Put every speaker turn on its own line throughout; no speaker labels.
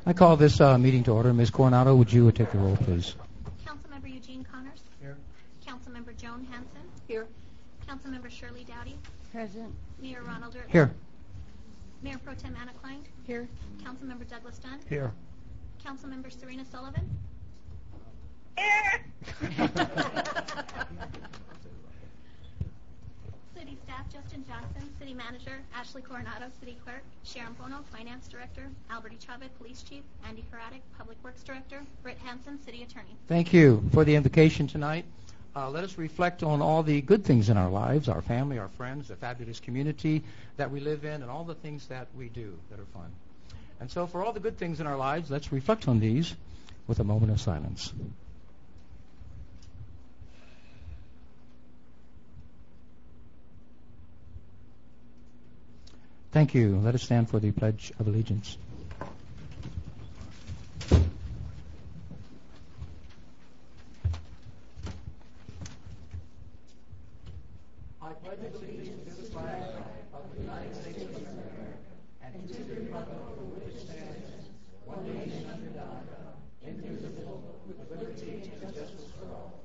I call this meeting to order. Ms. Coronado, would you take the roll, please?
Councilmember Eugene Connors.
Here.
Councilmember Joan Hanson.
Here.
Councilmember Shirley Dowdy.
Present.
Mayor Ronald Ertler.
Here.
Mayor Pro Tem Anna Klein.
Here.
Councilmember Douglas Dunn.
Here.
Councilmember Serena Sullivan.
Here.
City staff, Justin Johnson. City manager, Ashley Coronado. City clerk, Sharon Bono. Finance director, Albert E. Chavez. Police chief, Andy Karadik. Public works director, Britt Hansen. City attorney.
Thank you for the invocation tonight. Let us reflect on all the good things in our lives, our family, our friends, the fabulous community that we live in, and all the things that we do that are fun. And so for all the good things in our lives, let's reflect on these with a moment of silence. Thank you. Let us stand for the Pledge of Allegiance. I pledge allegiance to the flag of the United States of America and to the republic for which it stands, one nation under God, indivisible, with liberty and justice for all.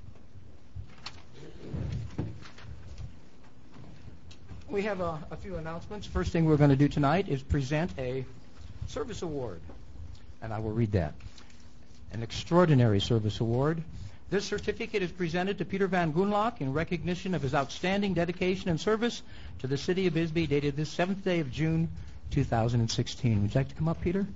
We have a few announcements. First thing we're going to do tonight is present a service award, and I will read that. An extraordinary service award. This certificate is presented to Peter Van Goonlock in recognition of his outstanding dedication and service to the city of Bisbee, dated this 7th day of June, 2016. Would you like to come up, Peter?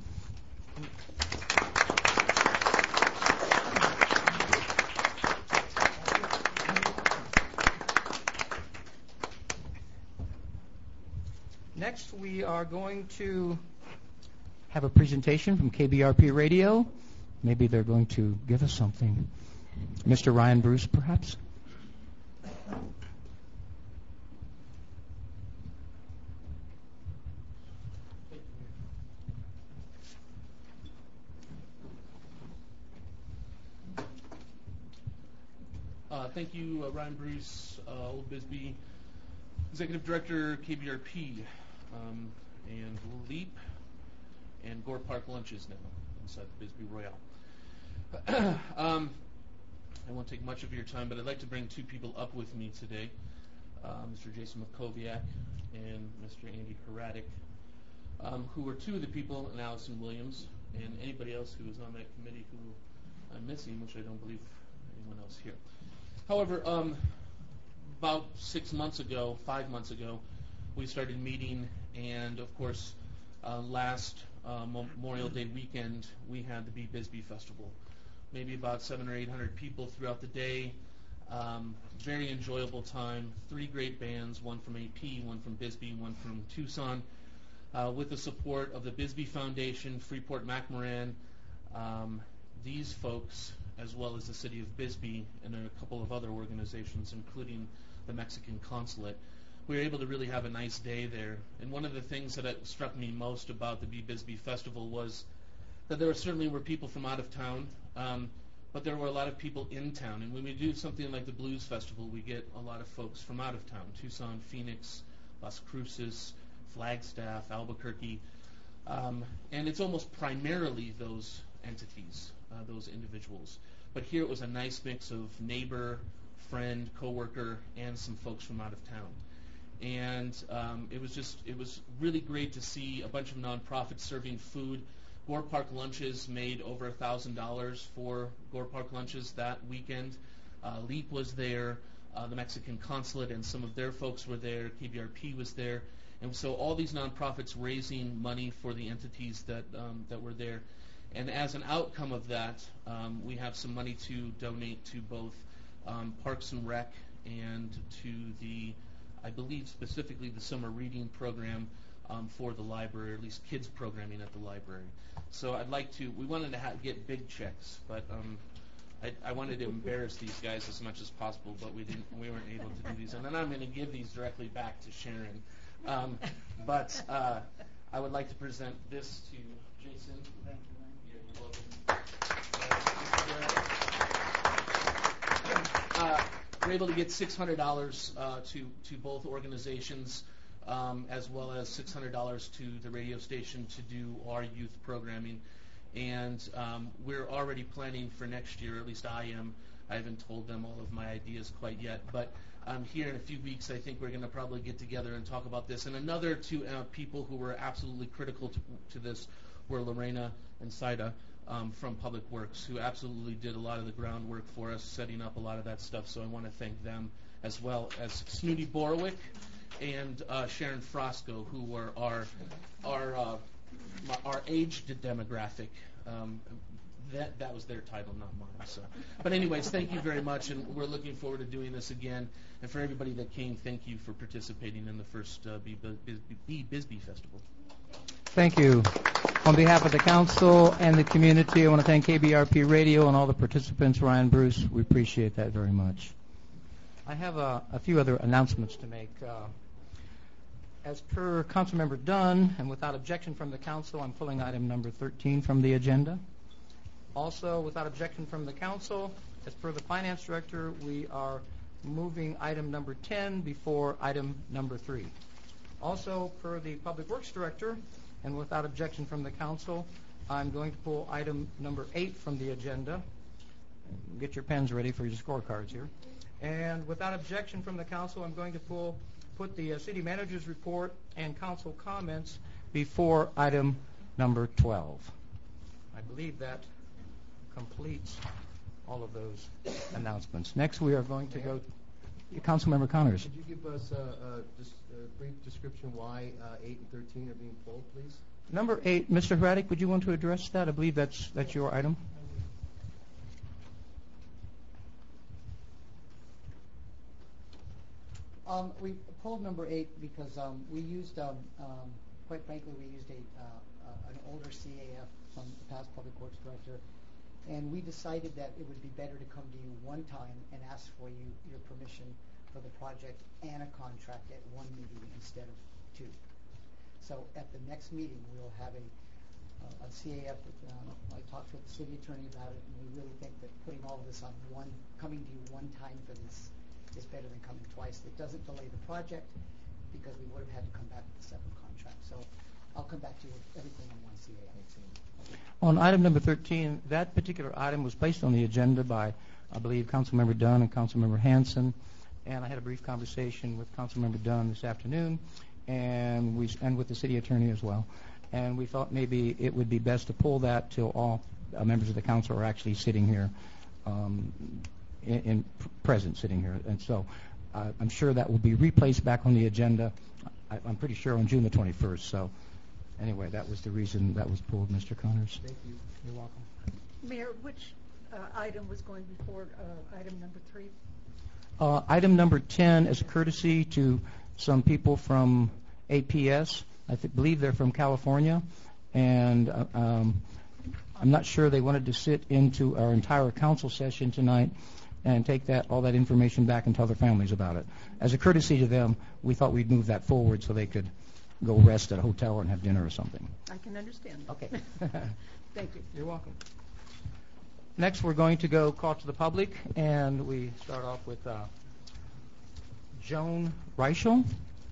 Next, we are going to have a presentation from KBRP Radio. Maybe they're going to give us something. Mr. Ryan Bruce, perhaps?
Thank you, Ryan Bruce, Old Bisbee, Executive Director, KBRP, and LEAP, and Gore Park Lunches now inside the Bisbee Royale. I won't take much of your time, but I'd like to bring two people up with me today, Mr. Jason Makoviak and Mr. Andy Karadik, who are two of the people, and Allison Williams, and anybody else who was on that committee who I'm missing, which I don't believe anyone else here. However, about 5 months ago, we started meeting, and of course, last Memorial Day weekend, we had the Be Bisbee Festival. Maybe about 700 or 800 people throughout the day. Very enjoyable time. 3 great bands, one from AP, one from Bisbee, one from Tucson, with the support of the Bisbee Foundation, Freeport-McMoRan, these folks, as well as the city of Bisbee and a couple of other organizations, including the Mexican Consulate. We were able to really have a nice day there. And one of the things that struck me most about the Be Bisbee Festival was that there certainly were people from out of town, but there were a lot of people in town. And when we do something like the Blues Festival, we get a lot of folks from out of town: Tucson, Phoenix, Las Cruces, Flagstaff, Albuquerque. And it's almost primarily those entities, those individuals. But here it was a nice mix of neighbor, friend, coworker, and some folks from out of town. And it was really great to see a bunch of nonprofits serving food. Gore Park Lunches made over $1,000 for Gore Park Lunches that weekend. LEAP was there, the Mexican Consulate and some of their folks were there, KBRP was there, and so all these nonprofits raising money for the entities that were there. And as an outcome of that, we have some money to donate to both Parks and Rec and to the, I believe specifically the summer reading program for the library, or at least kids programming at the library. So I'd like to, we wanted to get big checks, but I wanted to embarrass these guys as much as possible, but we weren't able to do these. And then I'm going to give these directly back to Sharon. But I would like to present this to Jason. Thank you. We're able to get $600 to both organizations as well as $600 to the radio station to do our youth programming. And we're already planning for next year, or at least I am. I haven't told them all of my ideas quite yet, but here in a few weeks, I think we're going to probably get together and talk about this. And another two people who were absolutely critical to this were Lorena and Saida from Public Works, who absolutely did a lot of the groundwork for us, setting up a lot of that stuff. So I want to thank them, as well as Snooty Borowick and Sharon Frosco, who were our age demographic. That was their title, not mine. So, but anyways, thank you very much, and we're looking forward to doing this again. And for everybody that came, thank you for participating in the first Be Bisbee Festival.
Thank you. On behalf of the council and the community, I want to thank KBRP Radio and all the participants. Ryan, Bruce, we appreciate that very much. I have a few other announcements to make. As per Councilmember Dunn, and without objection from the council, I'm pulling item number 13 from the agenda. Also, without objection from the council, as per the finance director, we are moving item number 10 before item number 3. Also, per the public works director, and without objection from the council, I'm going to pull item number 8 from the agenda. Get your pens ready for your scorecards here. And without objection from the council, I'm going to put the city manager's report and council comments before item number 12. I believe that completes all of those announcements. Next, we are going to go to Councilmember Connors.
Could you give us a brief description why 8 and 13 are being pulled, please?
Number 8, Mr. Hradek, would you want to address that? I believe that's your item.
We pulled number 8 because we used, quite frankly, we used an older CAF from the past public works director, and we decided that it would be better to come to you one time and ask for your permission for the project and a contract at one meeting instead of 2. So at the next meeting, we'll have a CAF. I talked with the city attorney about it, and we really think that putting all of this on coming to you one time for this is better than coming twice. It doesn't delay the project because we would have had to come back with a separate contract. So I'll come back to you with everything in one CAF.
On item number 13, that particular item was placed on the agenda by, I believe, Councilmember Dunn and Councilmember Hanson, and I had a brief conversation with Councilmember Dunn this afternoon, and with the city attorney as well. And we thought maybe it would be best to pull that till all members of the council are actually sitting here, present sitting here. And so I'm sure that will be replaced back on the agenda, I'm pretty sure on June the 21st. So anyway, that was the reason that was pulled, Mr. Connors.
Thank you.
You're welcome.
Mayor, which item was going before item number 3?
Item number 10 is a courtesy to some people from APS. I believe they're from California, and I'm not sure they wanted to sit into our entire council session tonight and take all that information back and tell their families about it. As a courtesy to them, we thought we'd move that forward so they could go rest at a hotel and have dinner or something.
I can understand that.
Okay.
Thank you.
You're welcome. Next, we're going to go call to the public, and we start off with Joan Reichel.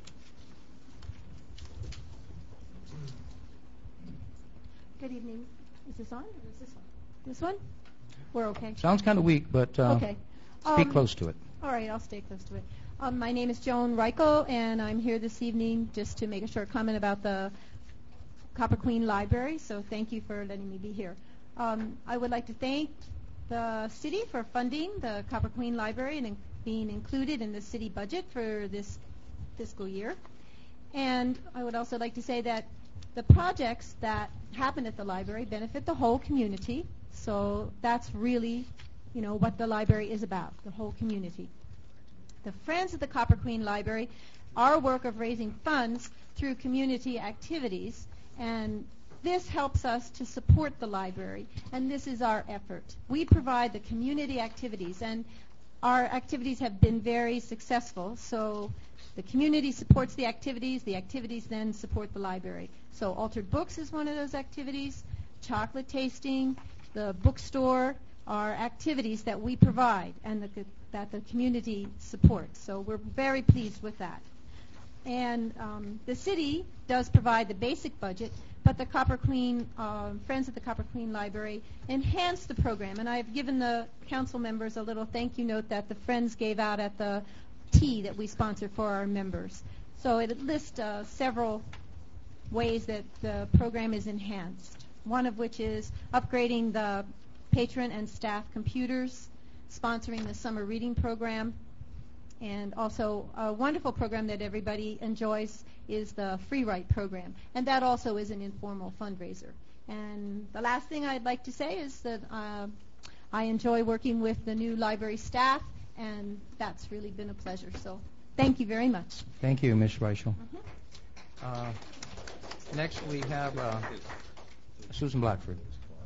Good evening. Is this on or is this on? This one? We're okay.
Sounds kind of weak, but
okay.
Speak close to it.
All right, I'll stay close to it. My name is Joan Reichel, and I'm here this evening just to make a short comment about the Copper Queen Library, so thank you for letting me be here. I would like to thank the city for funding the Copper Queen Library and being included in the city budget for this fiscal year. And I would also like to say that the projects that happen at the library benefit the whole community, so that's really, what the library is about, the whole community. The Friends of the Copper Queen Library, our work of raising funds through community activities, and this helps us to support the library, and this is our effort. We provide the community activities, and our activities have been very successful, so the community supports the activities then support the library. So Altered Books is one of those activities, chocolate tasting, the bookstore are activities that we provide and that the community supports. So we're very pleased with that. And the city does provide the basic budget, but the Copper Queen, Friends of the Copper Queen Library enhanced the program. And I've given the council members a little thank you note that the Friends gave out at the tea that we sponsor for our members. So it lists several ways that the program is enhanced, one of which is upgrading the patron and staff computers, sponsoring the summer reading program, and also a wonderful program that everybody enjoys is the Free Write program, and that also is an informal fundraiser. And the last thing I'd like to say is that I enjoy working with the new library staff, and that's really been a pleasure. So thank you very much.
Thank you, Ms. Reichel. Next, we have Susan Blackford.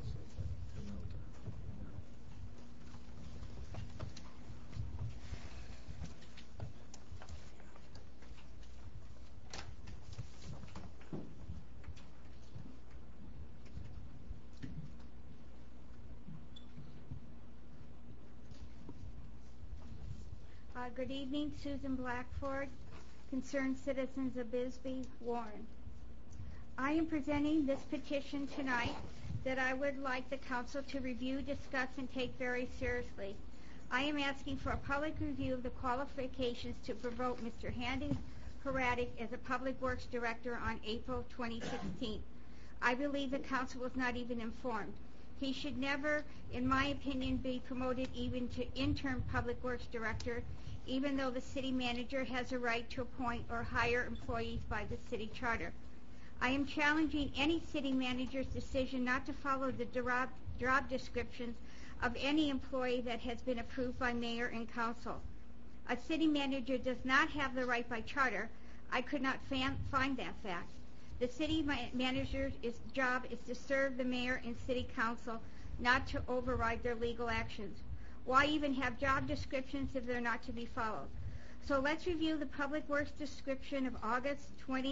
Good evening, Susan Blackford, concerned citizens of Bisbee, Warren. I am presenting this petition tonight that I would like the council to review, discuss, and take very seriously. I am asking for a public review of the qualifications to promote Mr. Handy Hradek as a Public Works Director on April 2016. I believe the council was not even informed. He should never, in my opinion, be promoted even to interim Public Works Director, even though the city manager has a right to appoint or hire employees by the city charter. I am challenging any city manager's decision not to follow the job descriptions of any employee that has been approved by mayor and council. A city manager does not have the right by charter. I could not find that fact. The city manager's job is to serve the mayor and city council, not to override their legal actions. Why even have job descriptions if they're not to be followed? So let's review the Public Works description of August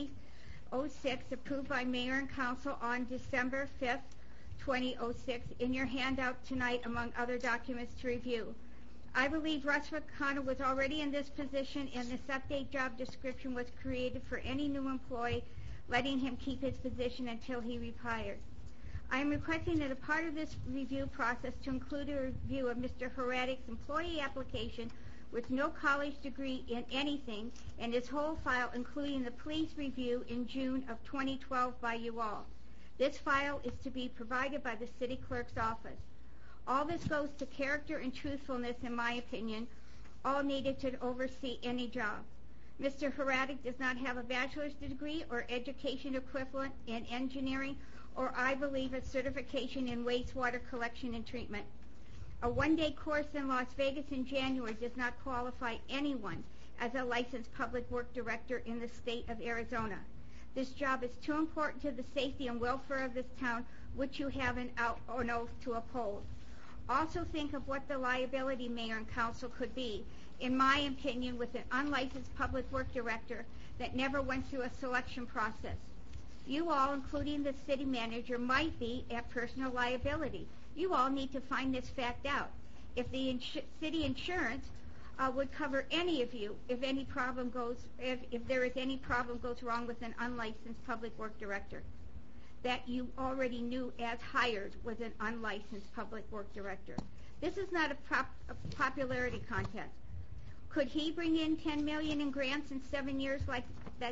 2006, approved by Mayor and Council on December 5th, 2006, in your handout tonight, among other documents to review. I believe Russ McConnell was already in this position, and this update job description was created for any new employee, letting him keep his position until he retired. I am requesting that a part of this review process to include a review of Mr. Hradek's employee application with no college degree in anything and his whole file, including the police review in June of 2012 by you all. This file is to be provided by the city clerk's office. All this goes to character and truthfulness, in my opinion, all needed to oversee any job. Mr. Hradek does not have a bachelor's degree or education equivalent in engineering, or I believe a certification in wastewater collection and treatment. A one-day course in Las Vegas in January does not qualify anyone as a licensed public work director in the state of Arizona. This job is too important to the safety and welfare of this town, which you have an oath to uphold. Also think of what the liability mayor and council could be, in my opinion, with an unlicensed public work director that never went through a selection process. You all, including the city manager, might be at personal liability. You all need to find this fact out. If the city insurance would cover any of you if any problem goes, if there is any problem goes wrong with an unlicensed public work director, that you already knew as hired was an unlicensed public work director. This is not a popularity contest. Could he bring in $10 million in grants in 7 years like that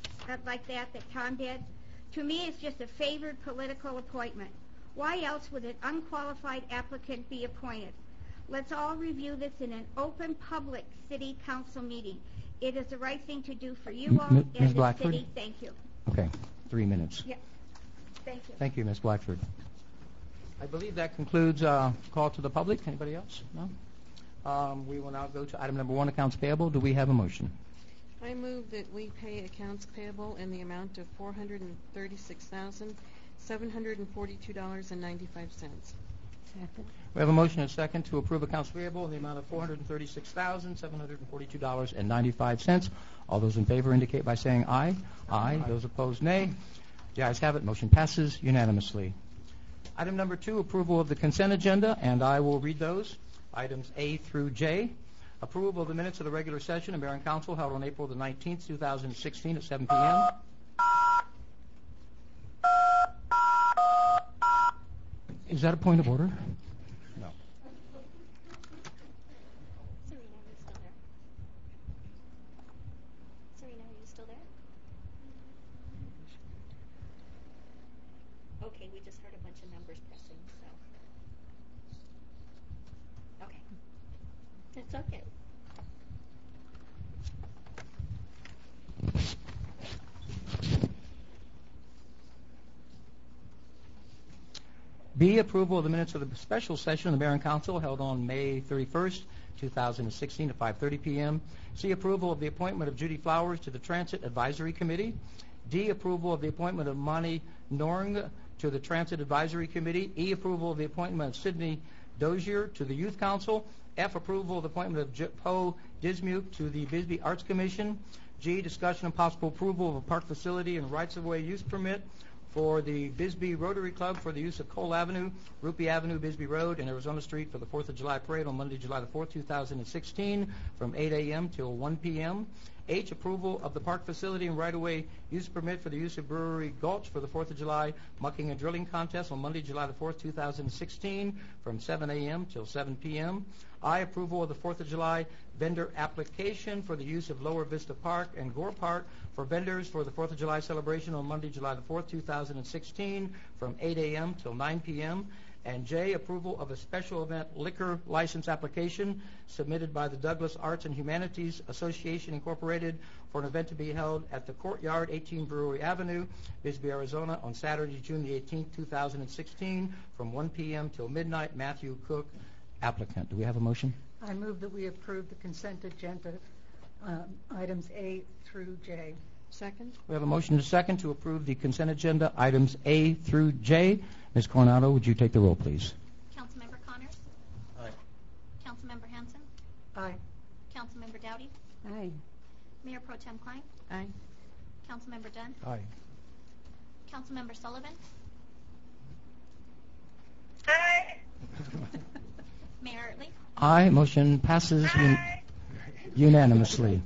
Tom did? To me, it's just a favored political appointment. Why else would an unqualified applicant be appointed? Let's all review this in an open, public city council meeting. It is the right thing to do for you all and
Ms.
the
Blackford?
city. Thank you.
Okay, 3 minutes.
Yeah. Thank you.
Thank you, Ms. Blackford. I believe that concludes call to the public. Anybody else? No? We will now go to item number 1, accounts payable. Do we have a motion?
I move that we pay accounts payable in the amount of $436,742.95.
We have a motion and a second to approve accounts payable in the amount of $436,742.95. All those in favor indicate by saying aye. Aye. Those opposed, nay. The ayes have it. Motion passes unanimously. Item number 2, approval of the consent agenda, and I will read those. Items A through J. Approval of the minutes of the regular session of Mayor and Council held on April the 19th, 2016 at 7 p.m. Is that a point of order? No.
Serena, are you still there? Serena, are you still there? Okay, we just heard a bunch of numbers pressing, so. Okay. It's okay.
B, approval of the minutes of the special session of the Mayor and Council held on May 31st, 2016 at 5:30 p.m. C, approval of the appointment of Judy Flowers to the Transit Advisory Committee. D, approval of the appointment of Monty Norng to the Transit Advisory Committee. E, approval of the appointment of Sidney Dozier to the Youth Council. F, approval of the appointment of Poe Dismuke to the Bisbee Arts Commission. G, discussion and possible approval of a park facility and rights-of-way use permit for the Bisbee Rotary Club for the use of Cole Avenue, Rupee Avenue, Bisbee Road, and Arizona Street for the 4th of July parade on Monday, July the 4th, 2016 from 8 a.m. till 1 p.m. H, approval of the park facility and right-of-way use permit for the use of Brewery Gulch for the 4th of July mucking and drilling contest on Monday, July the 4th, 2016 from 7 a.m. till 7 p.m. I, approval of the 4th of July vendor application for the use of Lower Vista Park and Gore Park for vendors for the 4th of July celebration on Monday, July the 4th, 2016 from 8 a.m. till 9 p.m. And J, approval of a special event liquor license application submitted by the Douglas Arts and Humanities Association Incorporated for an event to be held at the Courtyard, 18 Brewery Avenue, Bisbee, Arizona on Saturday, June the 18th, 2016 from 1 p.m. till midnight. Matthew Cook, applicant. Do we have a motion?
I move that we approve the consent agenda, items A through J.
Second?
We have a motion and a second to approve the consent agenda items A through J. Ms. Coronado, would you take the roll, please?
Councilmember Connors?
Aye.
Councilmember Hanson?
Aye.
Councilmember Dowdy?
Aye.
Mayor Pro Tem Klein?
Aye.
Councilmember Dunn?
Aye.
Councilmember Sullivan? Mayor Utley?
Aye. Motion passes unanimously.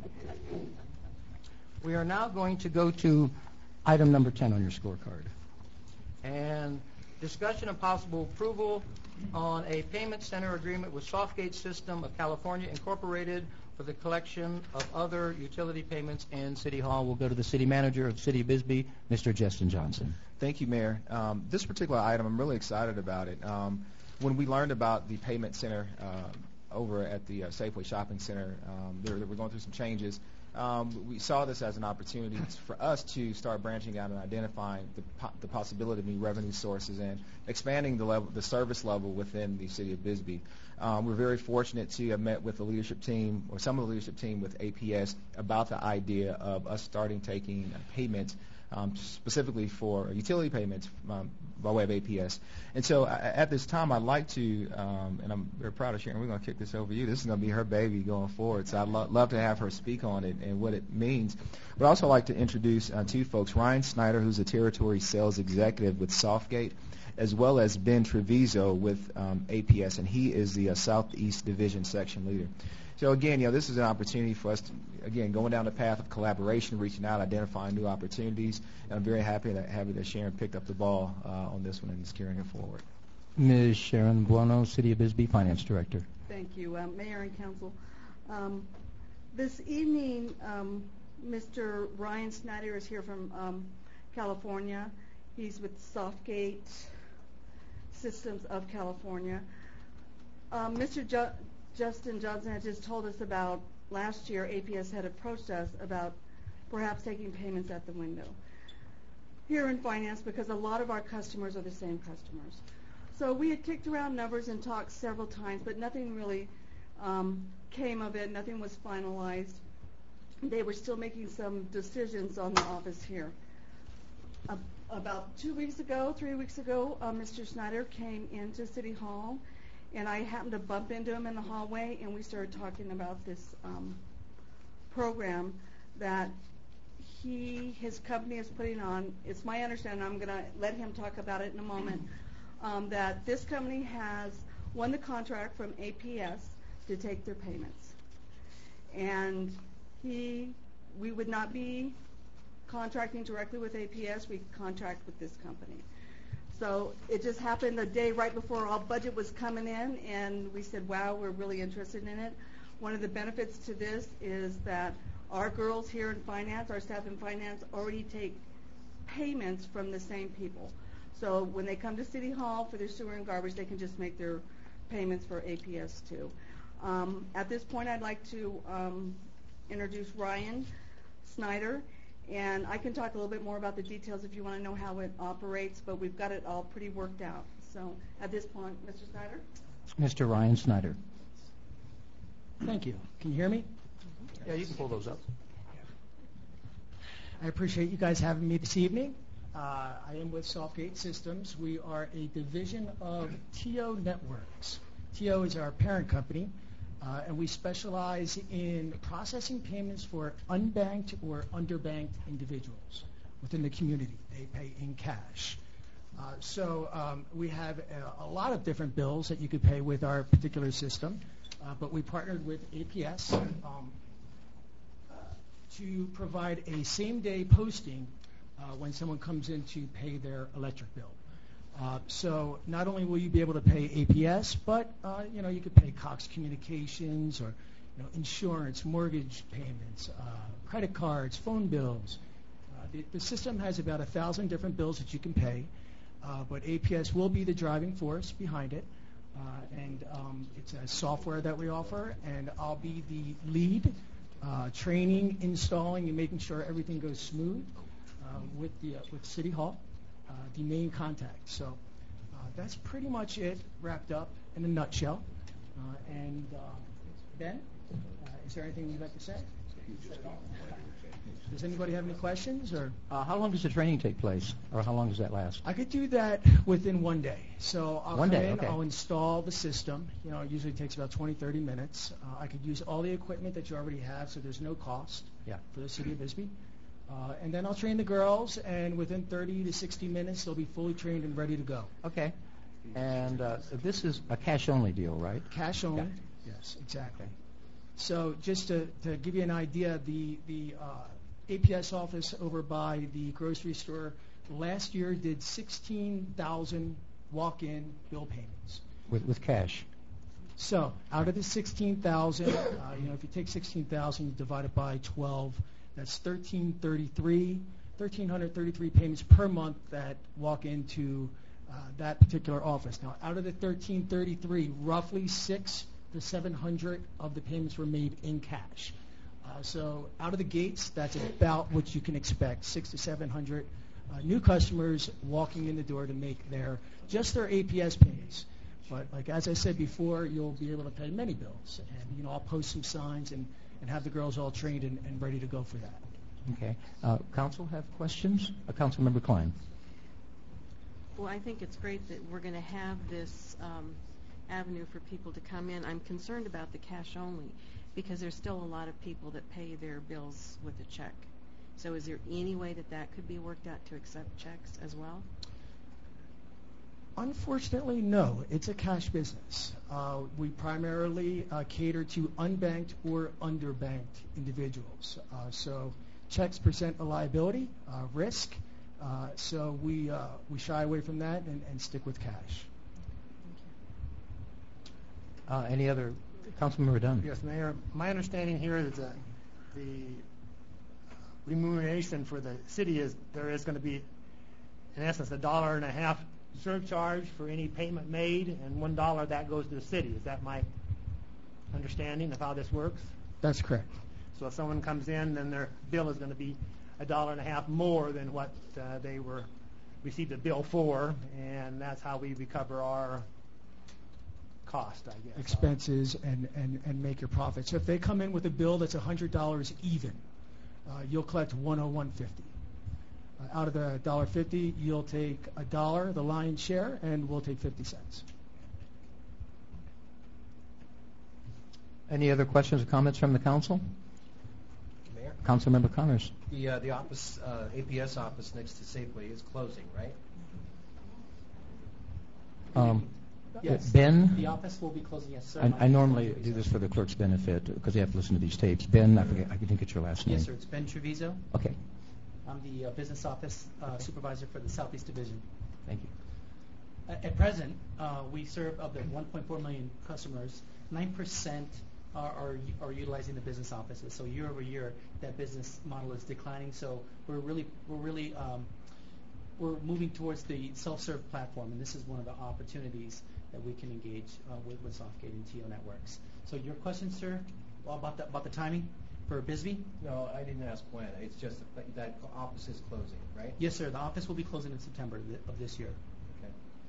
We are now going to go to item number 10 on your scorecard. And discussion and possible approval on a payment center agreement with Softgate System of California Incorporated for the collection of other utility payments in City Hall. We'll go to the City Manager of the City of Bisbee, Mr. Justin Johnson.
Thank you, Mayor. This particular item, I'm really excited about it. When we learned about the payment center over at the Safeway Shopping Center, they were going through some changes. We saw this as an opportunity for us to start branching out and identifying the possibility of new revenue sources and expanding the service level within the City of Bisbee. We're very fortunate to have met with the leadership team, or some of the leadership team with APS, about the idea of us starting taking payments specifically for utility payments by way of APS. And so at this time, I'd like to, and I'm very proud of Sharon, we're going to kick this over to you. This is going to be her baby going forward, so I'd love to have her speak on it and what it means. But I'd also like to introduce two folks, Ryan Snyder, who's a Territory Sales Executive with Softgate, as well as Ben Treviso with APS, and he is the Southeast Division Section Leader. So again, this is an opportunity for us to, again, going down the path of collaboration, reaching out, identifying new opportunities, and I'm very happy that Sharon picked up the ball on this one and is carrying it forward.
Ms. Sharon Buono, City of Bisbee Finance Director.
Thank you, Mayor and Council. This evening, Mr. Ryan Snyder is here from California. He's with Softgate Systems of California. Mr. Justin Johnson had just told us about last year APS had approached us about perhaps taking payments at the window here in finance, because a lot of our customers are the same customers. So we had kicked around numbers and talked several times, but nothing really came of it. Nothing was finalized. They were still making some decisions on the office here. About 3 weeks ago, Mr. Snyder came into City Hall, and I happened to bump into him in the hallway, and we started talking about this program that his company is putting on. It's my understanding, I'm going to let him talk about it in a moment, that this company has won the contract from APS to take their payments. and we would not be contracting directly with APS. We contract with this company. So it just happened the day right before our budget was coming in, and we said, wow, we're really interested in it. One of the benefits to this is that our girls here in finance, our staff in finance, already take payments from the same people. So when they come to City Hall for their sewer and garbage, they can just make their payments for APS too. At this point, I'd like to introduce Ryan Snyder, and I can talk a little bit more about the details if you want to know how it operates, but we've got it all pretty worked out. So at this point, Mr. Snyder?
Mr. Ryan Snyder.
Thank you. Can you hear me?
Yeah, you can pull those up.
I appreciate you guys having me this evening. I am with Softgate Systems. We are a division of TO Networks. TO is our parent company, and we specialize in processing payments for unbanked or underbanked individuals within the community. They pay in cash. So we have a lot of different bills that you could pay with our particular system, but we partnered with APS to provide a same-day posting when someone comes in to pay their electric bill. So not only will you be able to pay APS, but you could pay Cox Communications or insurance, mortgage payments, credit cards, phone bills. The system has about 1,000 different bills that you can pay, but APS will be the driving force behind it. And it's a software that we offer, and I'll be the lead, training, installing, and making sure everything goes smooth with City Hall, the main contact. So that's pretty much it, wrapped up in a nutshell. And Ben, is there anything you'd like to say? Does anybody have any questions? Or
how long does the training take place, or how long does that last?
I could do that within one day. So I'll come in, okay. I'll install the system. It usually takes about 20, 30 minutes. I could use all the equipment that you already have, so there's no cost for the city of Bisbee. And then I'll train the girls, and within 30 to 60 minutes, they'll be fully trained and ready to go.
Okay. And this is a cash-only deal, right?
Cash only.
Yeah.
Yes, exactly. So just to give you an idea, the APS office over by the grocery store last year did 16,000 walk-in bill payments.
With cash?
So out of the 16,000, if you take 16,000, you divide it by 12, that's 1,333 payments per month that walk into that particular office. Now, out of the 1,333, roughly 600 to 700 of the payments were made in cash. So out of the gates, that's about what you can expect, 600 to 700 new customers walking in the door to make just their APS payments. But like as I said before, you'll be able to pay many bills. And I'll post some signs and have the girls all trained and ready to go for that.
Okay. Council have questions? Councilmember Klein.
Well, I think it's great that we're going to have this avenue for people to come in. I'm concerned about the cash only because there's still a lot of people that pay their bills with a check. So is there any way that could be worked out to accept checks as well?
Unfortunately, no. It's a cash business. We primarily cater to unbanked or underbanked individuals. So checks present a liability, risk. So we shy away from that and stick with cash.
Any other? Councilmember Dunn.
Yes, Mayor. My understanding here is that the remuneration for the city is there is going to be, in essence, $1.50 surcharge for any payment made, and $1 that goes to the city. Is that my understanding of how this works?
That's correct.
So if someone comes in, then their bill is going to be $1.50 more than what they received a bill for, and that's how we recover our cost, I guess.
Expenses and make your profit. So if they come in with a bill that's $100 even, you'll collect $101.50. Out of the $1.50, you'll take $1, the lion's share, and we'll take 50 cents.
Any other questions or comments from the council?
Mayor?
Councilmember Connors.
The office, APS office next to Safeway is closing, right?
Yes.
Ben?
The office will be closing, yes, sir.
I normally do this for the clerk's benefit because they have to listen to these tapes. Ben, I didn't get your last name.
Yes, sir. It's Ben Treviso.
Okay.
I'm the business office supervisor for the Southeast Division.
Thank you.
At present, we serve of the 1.4 million customers, 9% are utilizing the business offices. So year over year, that business model is declining. So we're moving towards the self-serve platform, and this is one of the opportunities that we can engage with Softgate and TO Networks. So your question, sir, about the timing for Bisbee?
No, I didn't ask when. It's just that office is closing, right?
Yes, sir. The office will be closing in September of this year.
Okay.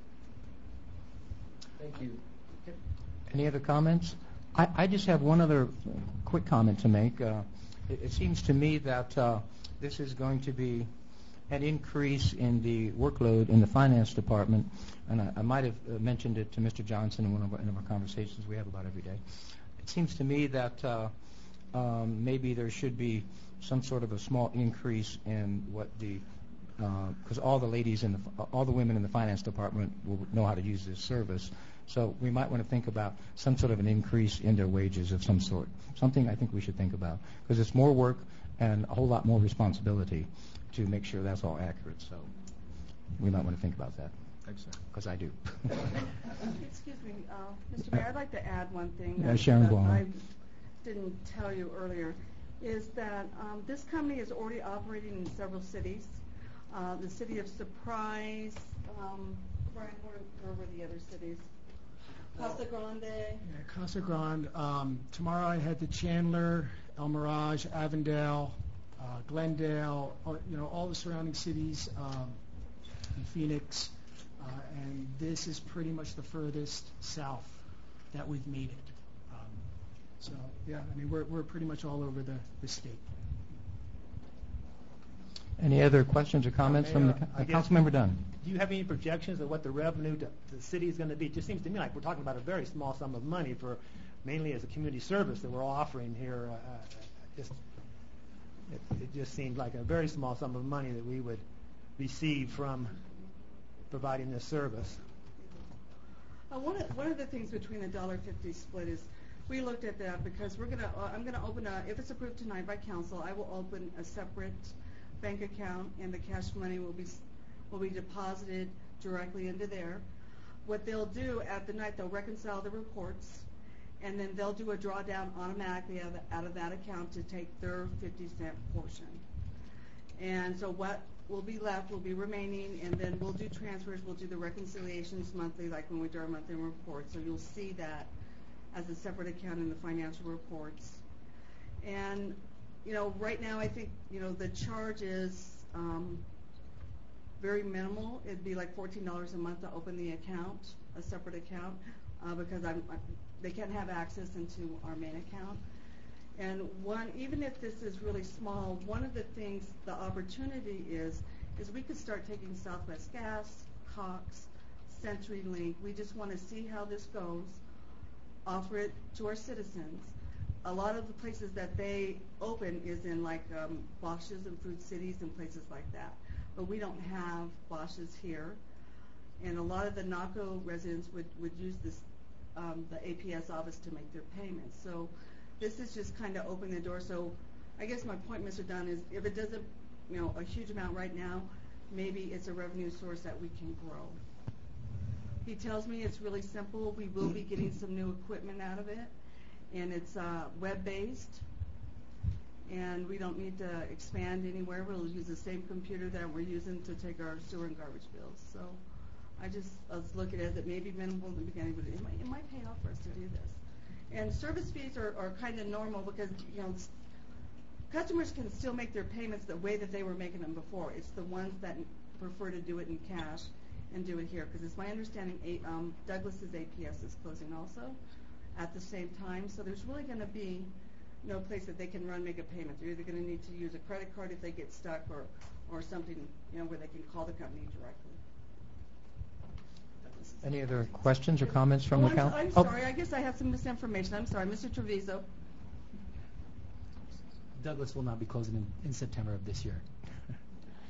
Thank you.
Okay.
Any other comments? I just have one other quick comment to make. It seems to me that this is going to be an increase in the workload in the finance department, and I might have mentioned it to Mr. Johnson in one of our conversations we have about every day. It seems to me that maybe there should be some sort of a small increase in what because all the women in the finance department will know how to use this service. So we might want to think about some sort of an increase in their wages of some sort. Something I think we should think about because it's more work and a whole lot more responsibility to make sure that's all accurate. So we might want to think about that.
Thanks, sir.
Because I do.
Excuse me, Mr. Mayor, I'd like to add one thing
Sharon,
that
go on.
I didn't tell you earlier, is that this company is already operating in several cities. The city of Surprise, Brian, where were the other cities? Casa Grande.
Yeah, Casa Grande. Tomorrow I head to Chandler, El Mirage, Avondale, Glendale, all the surrounding cities, in Phoenix, and this is pretty much the furthest south that we've made it. So yeah, I mean we're pretty much all over the state.
Any other questions or comments from the Councilmember Dunn?
Do you have any projections of what the revenue to the city is going to be? It just seems to me like we're talking about a very small sum of money for mainly as a community service that we're offering here. It just seemed like a very small sum of money that we would receive from providing this service.
One of the things between the $1.50 split is we looked at that because I'm going to open if it's approved tonight by council, I will open a separate bank account and the cash money will be deposited directly into there. What they'll do at the night, they'll reconcile the reports and then they'll do a drawdown automatically out of that account to take their 50-cent portion. And so what will be left will be remaining, and then we'll do transfers, we'll do the reconciliations monthly like when we do our monthly reports. So you'll see that as a separate account in the financial reports. And right now I think the charge is very minimal. It'd be like $14 a month to open the account, a separate account, because they can't have access into our main account. And even if this is really small, one of the things, the opportunity is we could start taking Southwest Gas, Cox, CenturyLink. We just want to see how this goes, offer it to our citizens. A lot of the places that they open is in like Bosch's and Food Cities and places like that. But we don't have Bosch's here. And a lot of the NACO residents would use this, the APS office to make their payments. So this is just kind of opening the door. So I guess my point, Mr. Dunn, is if it doesn't, a huge amount right now, maybe it's a revenue source that we can grow. He tells me it's really simple. We will be getting some new equipment out of it. And it's web-based, and we don't need to expand anywhere. We'll use the same computer that we're using to take our sewer and garbage bills. So I was looking at it maybe minimal in the beginning, but it might pay off for us to do this. And service fees are kind of normal because customers can still make their payments the way that they were making them before. It's the ones that prefer to do it in cash and do it here, because it's my understanding Douglas's APS is closing also at the same time. So there's really going to be no place that they can make a payment. They're either going to need to use a credit card if they get stuck or something where they can call the company directly.
Any other questions or comments from the council?
I'm sorry. I guess I have some misinformation. I'm sorry. Mr. Treviso.
Douglas will not be closing in September of this year.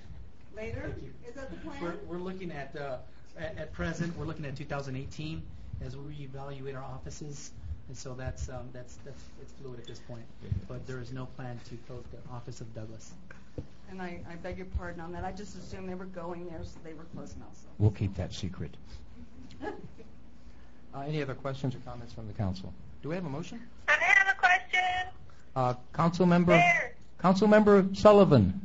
Later? Is that the plan?
We're looking at present, we're looking at 2018, as we evaluate our offices, and so that's it's fluid at this point. But there is no plan to close the office of Douglas.
And I beg your pardon on that. I just assumed they were going there, so they were closing also.
We'll keep that secret. Any other questions or comments from the council? Do we have a motion?
I have a question.
Councilmember Sullivan.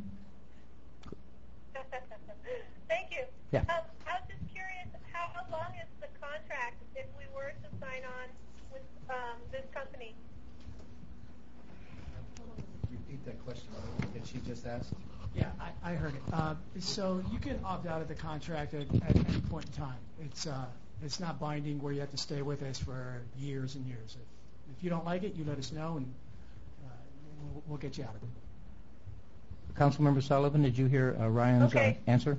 Thank you.
Yeah.
I was just curious, how long is the contract if we were to sign on with this company?
Repeat that question that she just asked.
Yeah, I heard it. So you can opt out of the contract at any point in time. It's not binding where you have to stay with us for years and years. If you don't like it, you let us know, and we'll get you out of it.
Councilmember Sullivan, did you hear Ryan's answer?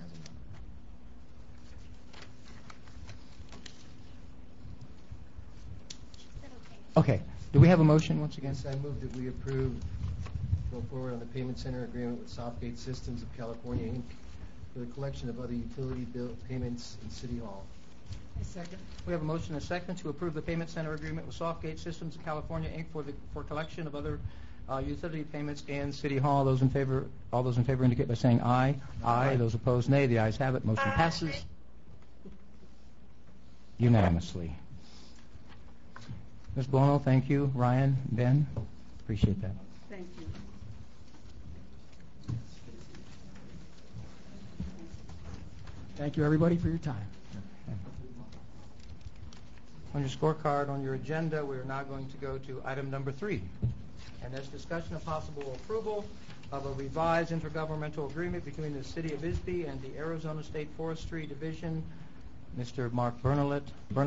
Okay. Do we have a motion once again?
Yes, I move that we go forward on the payment center agreement with Southgate Systems of California, Inc. for the collection of other utility bill payments in City Hall.
A second.
We have a motion and a second to approve the payment center agreement with Southgate Systems of California, Inc. for collection of other utility payments in City Hall. All those in favor indicate by saying aye. Aye. Those opposed, nay. The ayes have it. Motion passes unanimously. Ms. Bono, thank you. Ryan, Ben, appreciate that.
Thank you.
Thank you, everybody, for your time.
On your scorecard on your agenda, we are now going to go to item number 3, and that's discussion of possible approval of a revised intergovernmental agreement between the City of Bisbee and the Arizona State Forestry Division. Mr. Mark Bernalite,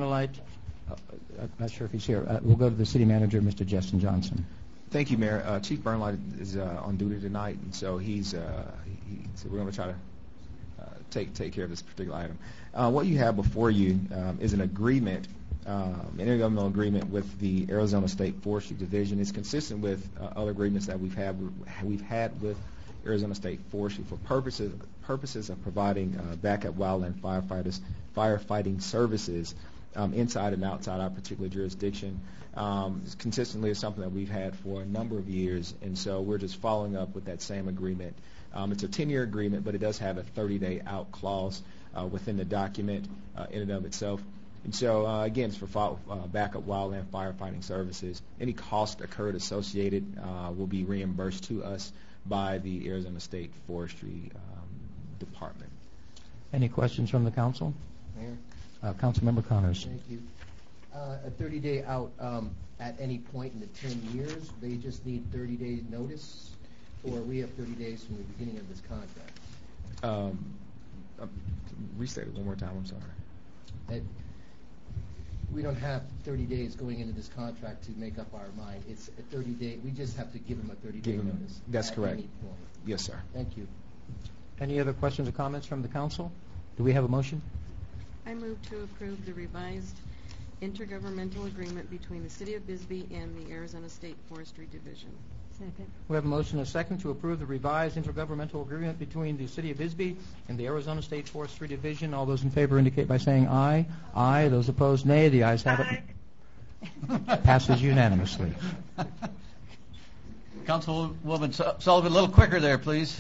I'm not sure if he's here. We'll go to the City Manager, Mr. Justin Johnson.
Thank you, Mayor. Chief Bernalite is on duty tonight, and so so we're going to try to take care of this particular item. What you have before you is an agreement, an intergovernmental agreement with the Arizona State Forestry Division. It's consistent with other agreements that we've had with Arizona State Forestry for purposes of providing backup wildland firefighting services inside and outside our particular jurisdiction. Consistently is something that we've had for a number of years, and so we're just following up with that same agreement. It's a 10-year agreement, but it does have a 30-day out clause within the document in and of itself. And so, again, it's for backup wildland firefighting services. Any cost incurred associated will be reimbursed to us by the Arizona State Forestry Department.
Any questions from the council?
Mayor?
Councilmember Connors.
Thank you. A 30-day out at any point in the 10 years, they just need 30 days notice, or we have 30 days from the beginning of this contract?
Restate it one more time, I'm sorry.
We don't have 30 days going into this contract to make up our mind. It's a 30-day. We just have to give them a 30-day notice.
That's correct.
Any point.
Yes, sir.
Thank you.
Any other questions or comments from the council? Do we have a motion?
I move to approve the revised intergovernmental agreement between the City of Bisbee and the Arizona State Forestry Division.
Second.
We have a motion and a second to approve the revised intergovernmental agreement between the City of Bisbee and the Arizona State Forestry Division. All those in favor indicate by saying aye. Aye. Those opposed, nay. The ayes have it. Passes unanimously.
Councilwoman Sullivan, a little quicker there, please.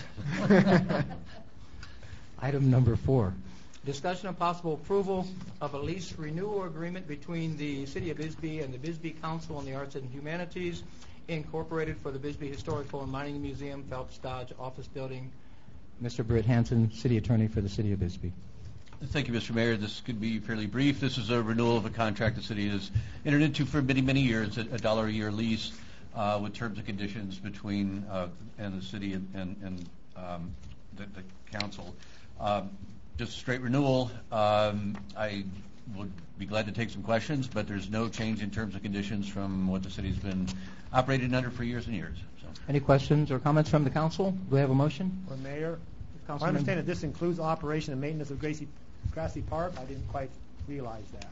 Item number 4. Discussion of possible approval of a lease renewal agreement between the City of Bisbee and the Bisbee Council on the Arts and Humanities, Incorporated, for the Bisbee Historical and Mining Museum, Phelps Dodge Office Building. Mr. Britt Hansen, City Attorney for the City of Bisbee.
Thank you, Mr. Mayor. This could be fairly brief. This is a renewal of a contract the city has entered into for many, many years, a $1 a year lease with terms and conditions between and the city and the council. Just a straight renewal. I would be glad to take some questions, but there's no change in terms and conditions from what the city's been operating under for years and years. So.
Any questions or comments from the council? Do we have a motion?
Well, Mayor, I understand that this includes operation and maintenance of Grassy Park. I didn't quite realize that.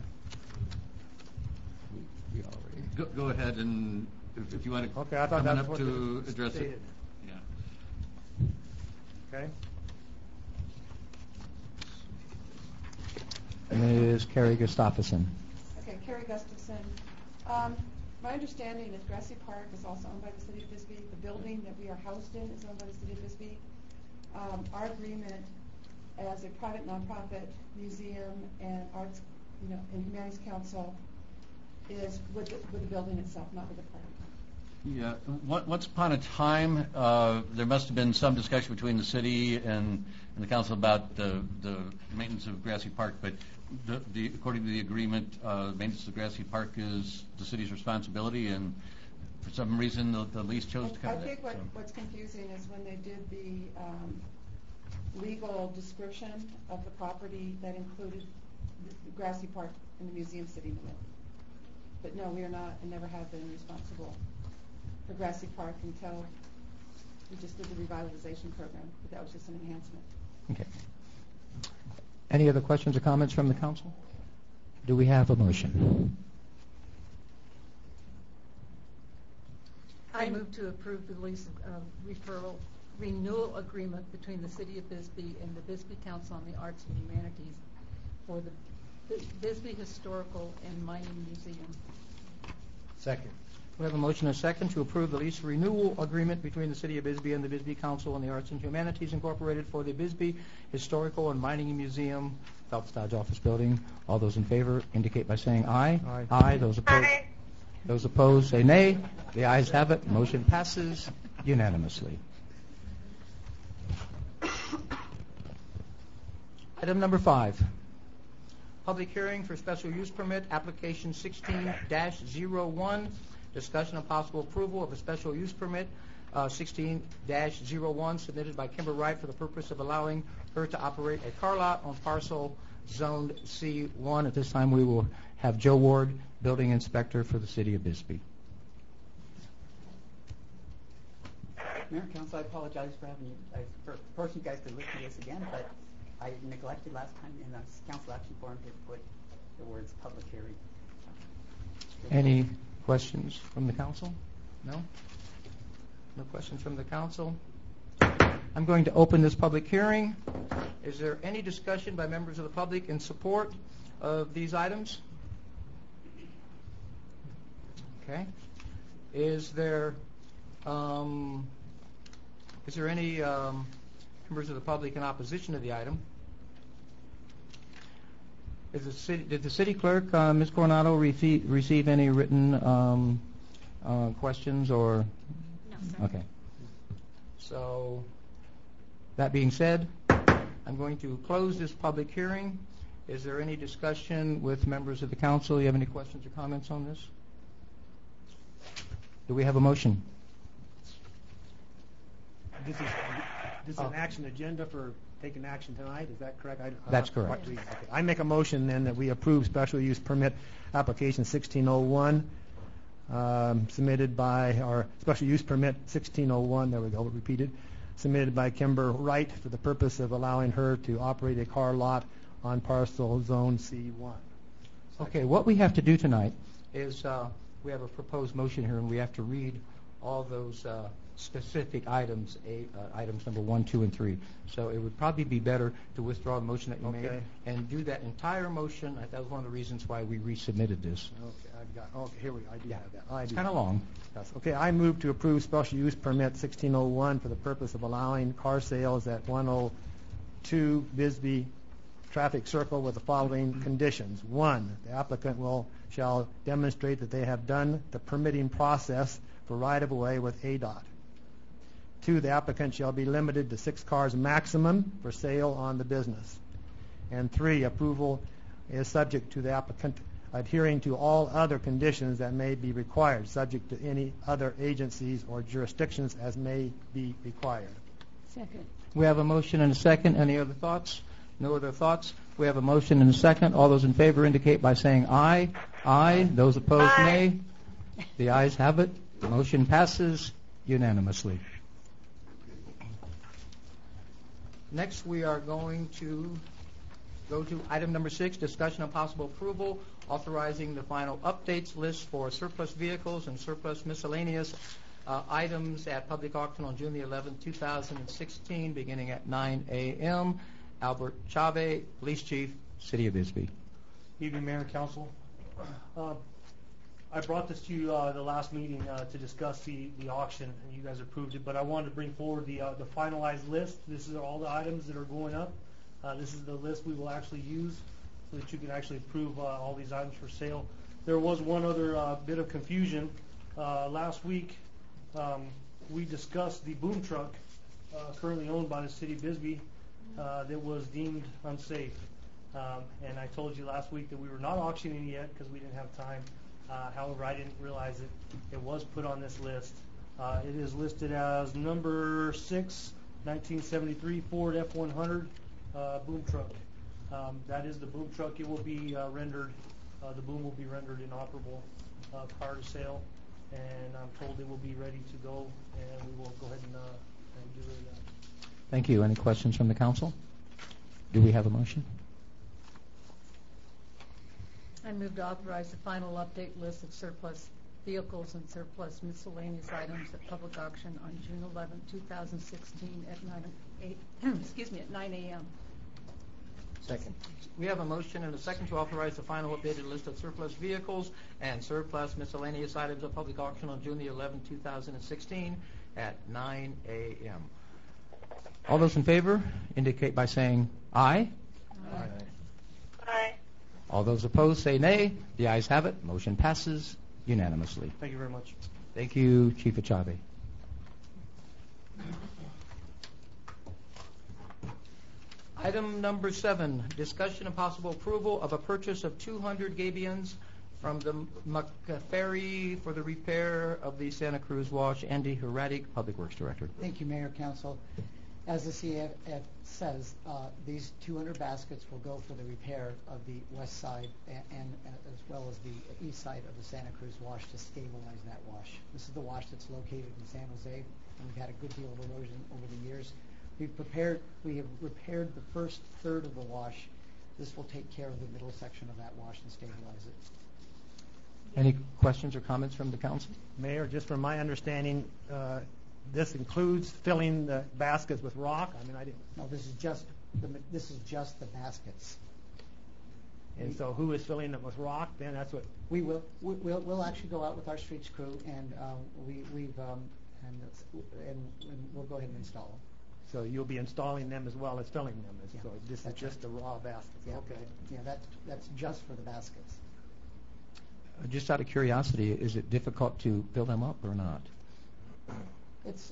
Go ahead, and if you want to
I thought
come
that's
up
what
to address
stated.
it. Yeah.
Okay.
Ms. Carrie Gustafson.
Lori Gustafson. My understanding is Grassy Park is also owned by the City of Bisbee. The building that we are housed in is owned by the City of Bisbee. Our agreement as a private nonprofit museum and arts, and humanities council is with the building itself, not with the park.
Yeah. Once upon a time, there must have been some discussion between the city and the council about the maintenance of Grassy Park, but according to the agreement, maintenance of Grassy Park is the city's responsibility, and for some reason the lease chose to cover that.
I think what's confusing is when they did the legal description of the property that included the Grassy Park and the museum sitting in it. But no, we are not and never have been responsible for Grassy Park until we just did the revitalization program, but that was just an enhancement.
Okay. Any other questions or comments from the council? Do we have a motion?
I move to approve the lease referral renewal agreement between the City of Bisbee and the Bisbee Council on the Arts and Humanities for the Bisbee Historical and Mining Museum.
Second.
We have a motion and a second to approve the lease renewal agreement between the City of Bisbee and the Bisbee Council on the Arts and Humanities Incorporated for the Bisbee Historical and Mining Museum, Phelps Dodge Office Building. All those in favor indicate by saying aye.
Aye.
Aye. Those opposed? Aye. Those opposed say nay. The ayes have it. Motion passes unanimously. Item number 5. Public hearing for special use permit, application 16-01. Discussion of possible approval of a special use permit, 16-01, submitted by Kimber Wright for the purpose of allowing her to operate a car lot on parcel zoned C1. At this time, we will have Joe Ward, building inspector for the City of Bisbee.
Mayor, Council, I apologize for forcing you guys to listen to this again, but I neglected last time in the council action form to put the words public hearing.
Any questions from the council? No? No questions from the council? I'm going to open this public hearing. Is there any discussion by members of the public in support of these items? Okay. Is there any members of the public in opposition to the item? Did the city clerk, Ms. Coronado, receive any written questions or?
No, sir.
Okay. So, that being said, I'm going to close this public hearing. Is there any discussion with members of the council? Do you have any questions or comments on this? Do we have a motion?
This is an action agenda for taking action tonight. Is that correct?
That's correct.
Okay. I make a motion then that we approve special use permit application 1601 submitted by our special use permit 1601. There we go. Repeated. Submitted by Kimber Wright for the purpose of allowing her to operate a car lot on parcel zone C1.
Okay. What we have to do tonight is we have a proposed motion here, and we have to read all those specific items, items number 1, 2, and 3. So it would probably be better to withdraw the motion that you made and do that entire motion. That was one of the reasons why we resubmitted this.
Okay, I've got. Okay, here I do have that.
It's kind of long.
Yes. Okay, I move to approve special use permit 1601 for the purpose of allowing car sales at 102 Bisbee Traffic Circle with the following conditions. 1, the applicant shall demonstrate that they have done the permitting process for right-of-way with ADOT. 2, the applicant shall be limited to 6 cars maximum for sale on the business. And 3, approval is subject to the applicant adhering to all other conditions that may be required, subject to any other agencies or jurisdictions as may be required.
Second.
We have a motion and a second. Any other thoughts? No other thoughts? We have a motion and a second. All those in favor indicate by saying aye. Aye. Those opposed, nay. The ayes have it. The motion passes unanimously. Next, we are going to go to item number 6, discussion of possible approval, authorizing the final updates list for surplus vehicles and surplus miscellaneous items at public auction on June the 11th, 2016, beginning at 9 a.m. Albert Chavez, Police Chief, City of Bisbee.
Evening, Mayor and Council.
I brought this to you the last meeting to discuss the auction, and you guys approved it. But I wanted to bring forward the finalized list. This is all the items that are going up. This is the list we will actually use so that you can actually approve all these items for sale. There was one other bit of confusion. Last week, we discussed the boom truck currently owned by the city of Bisbee that was deemed unsafe. And I told you last week that we were not auctioning yet because we didn't have time. However, I didn't realize it was put on this list. It is listed as number 6, 1973 Ford F-100 boom truck. That is the boom truck. It will be rendered, the boom will be rendered inoperable prior to sale. And I'm told it will be ready to go, and we will go ahead and do that.
Thank you. Any questions from the council? Do we have a motion?
I move to authorize the final update list of surplus vehicles and surplus miscellaneous items at public auction on June 11, 2016 at 9 a.m.
Second. We have a motion and a second to authorize the final updated list of surplus vehicles and surplus miscellaneous items at public auction on June the 11th, 2016 at 9 a.m. All those in favor indicate by saying aye.
Aye. Aye.
All those opposed say nay. The ayes have it. Motion passes unanimously.
Thank you very much.
Thank you, Chief Achave. Item number 7, discussion and possible approval of a purchase of 200 gabions from the McFerry for the repair of the Santa Cruz Wash. Andy Heratic, Public Works Director.
Thank you, Mayor, Council. As the CF says, these 200 baskets will go for the repair of the west side and as well as the east side of the Santa Cruz Wash to stabilize that wash. This is the wash that's located in San Jose, and we've had a good deal of erosion over the years. We have repaired the first third of the wash. This will take care of the middle section of that wash and stabilize it.
Any questions or comments from the council?
Mayor, just from my understanding, this includes filling the baskets with rock. I mean, I didn't.
No, this is just the baskets.
And so, who is filling them with rock? Then that's what
we will. We'll actually go out with our streets crew, and we'll go ahead and install them.
So you'll be installing them as well as filling them.
Yeah,
so this is just the raw baskets.
Yeah.
Okay.
Yeah, that's just for the baskets.
Just out of curiosity, is it difficult to fill them up or not?
It's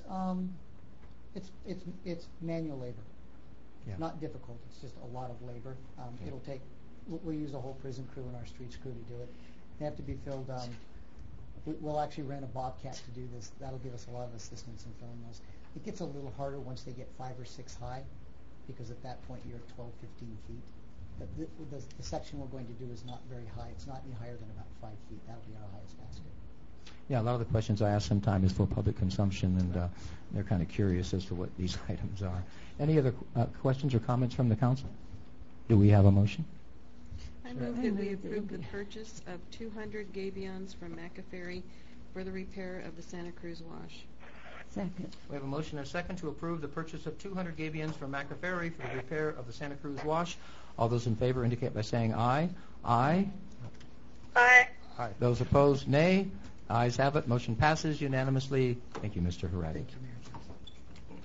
manual labor.
Yeah.
Not difficult. It's just a lot of labor. It'll take. We'll use a whole prison crew and our streets crew to do it. They have to be filled. We'll actually rent a bobcat to do this. That'll give us a lot of assistance in filling those. It gets a little harder once they get 5 or 6 high, because at that point you're 12, 15 feet. But the section we're going to do is not very high. It's not any higher than about 5 feet. That'll be our highest basket.
Yeah, a lot of the questions I ask sometimes is for public consumption, and they're kind of curious as to what these items are. Any other questions or comments from the council? Do we have a motion?
I move that we approve the purchase of 200 gabions from McAferry for the repair of the Santa Cruz Wash.
Second.
We have a motion and a second to approve the purchase of 200 gabions from McAferry for the repair of the Santa Cruz Wash. All those in favor indicate by saying aye. Aye.
Aye.
Aye. Those opposed, nay. Ayes have it. Motion passes unanimously. Thank you, Mr. Heratic.
Thank you, Mayor.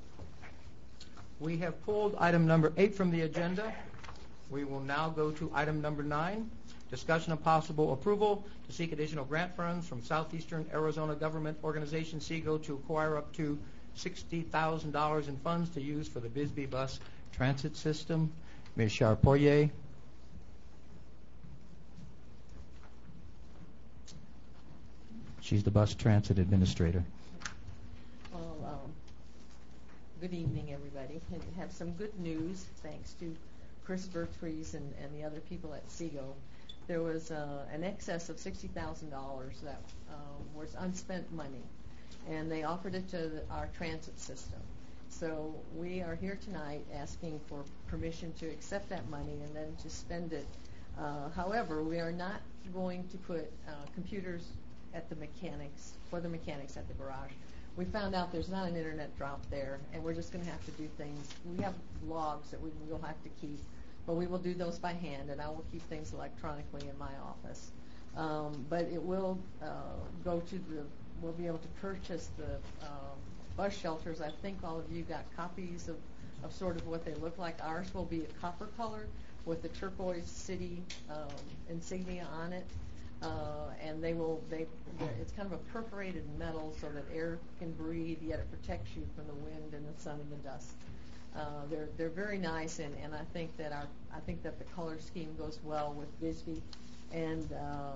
We have pulled item number 8 from the agenda. We will now go to item number 9, discussion of possible approval to seek additional grant funds from Southeastern Arizona Government Organization, SEGO, to acquire up to $60,000 in funds to use for the Bisbee Bus Transit System. Ms. Charpoyer. She's the bus transit administrator.
Well, good evening, everybody. And have some good news, thanks to Chris Bertries and the other people at SEGO. There was an excess of $60,000 that was unspent money, and they offered it to our transit system. So we are here tonight asking for permission to accept that money and then to spend it. However, we are not going to put computers at the mechanics at the garage. We found out there's not an internet drop there, and we're just going to have to do things. We have logs that we will have to keep but we will do those by hand, and I will keep things electronically in my office. But it will we'll be able to purchase the bus shelters. I think all of you got copies of sort of what they look like. Ours will be a copper color with the turquoise city insignia on it. And it's kind of a perforated metal so that air can breathe, yet it protects you from the wind and the sun and the dust. They're very nice, and I think that the color scheme goes well with Bisbee, and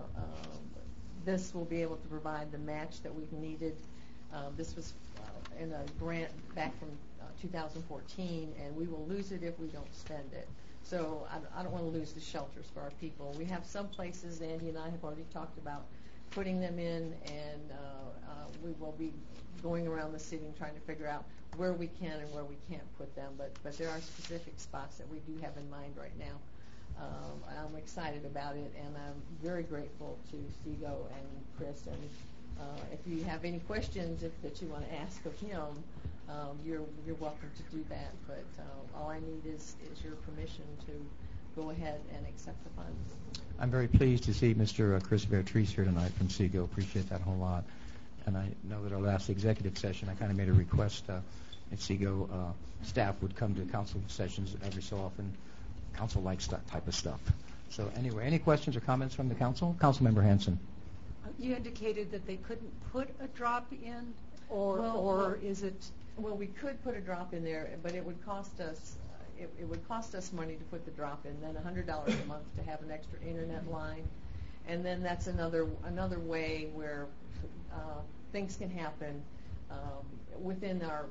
this will be able to provide the match that we've needed. This was in a grant back from 2014, and we will lose it if we don't spend it. So I don't want to lose the shelters for our people. We have some places, Andy and I have already talked about putting them in, and we will be going around the city and trying to figure out where we can and where we can't put them. But there are specific spots that we do have in mind right now. I'm excited about it, and I'm very grateful to Seago and Chris. And if you have any questions that you want to ask of him, you're welcome to do that. But all I need is your permission to go ahead and accept the funds.
I'm very pleased to see Mr. Chris Bertrice here tonight from Seago. Appreciate that a whole lot. And I know that our last executive session, I kind of made a request that Seago staff would come to council sessions every so often. Council likes that type of stuff. So anyway, any questions or comments from the council? Councilmember Hanson.
You indicated that they couldn't put a drop in, or is it?
Well, we could put a drop in there, but it would cost us. It would cost us money to put the drop in, then $100 a month to have an extra internet line, and then that's another way where things can happen within our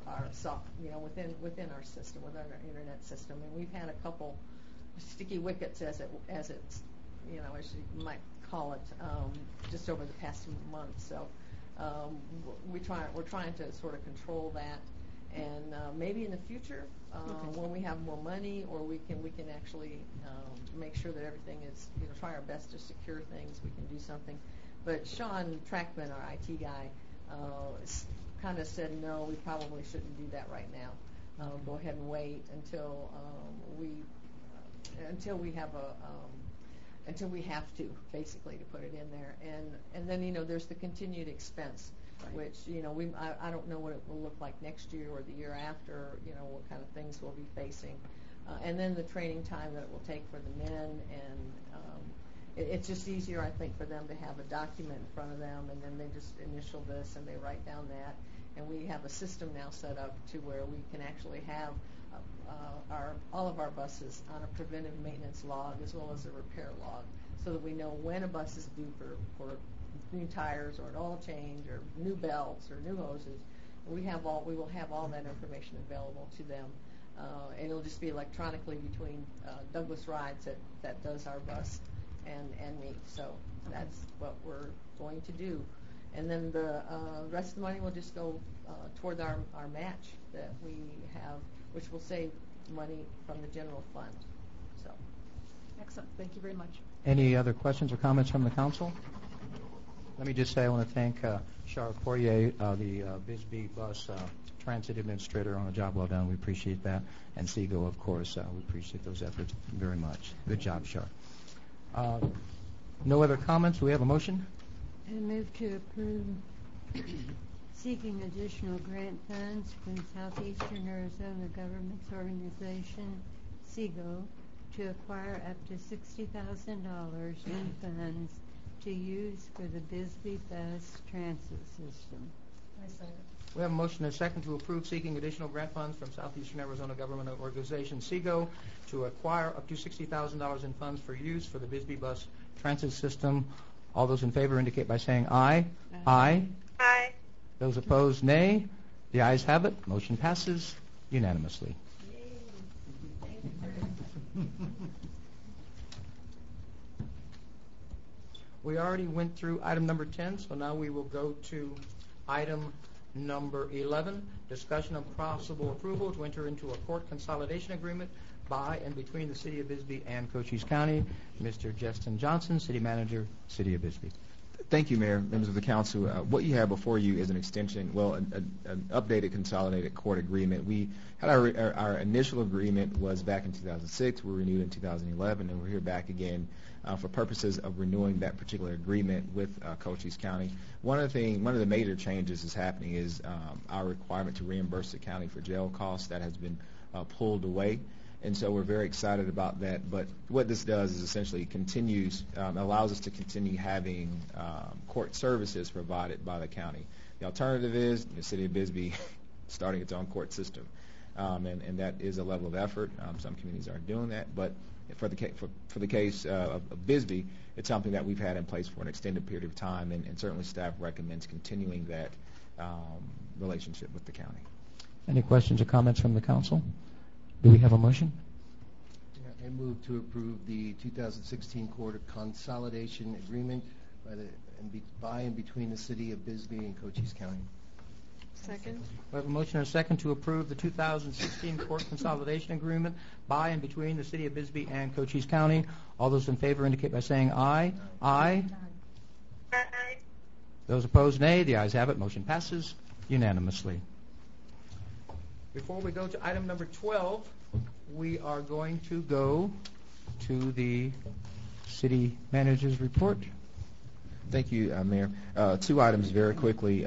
within our system, within our internet system. And we've had a couple sticky wickets, as it's as you might call it, just over the past month. So we're trying to sort of control that, and maybe in the future when we have more money, or we can actually make sure that everything is try our best to secure things. We can do something. But Sean Trackman, our IT guy, kind of said no, we probably shouldn't do that right now. Go ahead and wait until we have until we have to, basically, to put it in there. And then there's the continued expense, which I don't know what it will look like next year or the year after. What kind of things we'll be facing, and then the training time that it will take for the men, and it's just easier, I think, for them to have a document in front of them, and then they just initial this and they write down that. And we have a system now set up to where we can actually have all of our buses on a preventive maintenance log as well as a repair log, so that we know when a bus is due for new tires or an oil change or new belts or new hoses. We will have all that information available to them, and it'll just be electronically between Douglas Rides that does our bus and me. So that's what we're going to do. And then the rest of the money will just go toward our match that we have, which will save money from the general fund. So,
excellent. Thank you very much.
Any other questions or comments from the council? Let me just say I want to thank Shara Poirier, the Bisbee Bus Transit Administrator, on a job well done. We appreciate that. And Seago, of course. We appreciate those efforts very much. Good job, Shara. No other comments? Do we have a motion?
I move to approve seeking additional grant funds from Southeastern Arizona Government Organization, Seago, to acquire up to $60,000 in funds to use for the Bisbee Bus Transit System.
I second.
We have a motion and a second to approve seeking additional grant funds from Southeastern Arizona Government Organization, Seago, to acquire up to $60,000 in funds for use for the Bisbee Bus Transit System. All those in favor indicate by saying aye. Aye.
Aye.
Those opposed, nay. The ayes have it. Motion passes unanimously. We already went through item number 10, so now we will go to item number 11, discussion of possible approval to enter into a court consolidation agreement by and between the City of Bisbee and Cochise County. Mr. Justin Johnson, City Manager, City of Bisbee.
Thank you, Mayor, members of the council. What you have before you is an extension, an updated consolidated court agreement. We had our initial agreement was back in 2006. We renewed in 2011, and we're here back again for purposes of renewing that particular agreement with Cochise County. One of the major changes that's happening is our requirement to reimburse the county for jail costs. That has been pulled away. And so we're very excited about that. But what this does is essentially allows us to continue having court services provided by the county. The alternative is the city of Bisbee starting its own court system. And that is a level of effort. Some communities aren't doing that. But for the case of Bisbee, it's something that we've had in place for an extended period of time. And certainly staff recommends continuing that relationship with the county.
Any questions or comments from the council? Do we have a motion?
I move to approve the 2016 Court Consolidation Agreement by and between the City of Bisbee and Cochise County.
Second.
We have a motion and a second to approve the 2016 Court Consolidation Agreement by and between the City of Bisbee and Cochise County. All those in favor indicate by saying aye. Aye.
Aye.
Those opposed, nay. The ayes have it. Motion passes unanimously. Before we go to item number 12, we are going to go to the city manager's report.
Thank you, Mayor. Two items very quickly.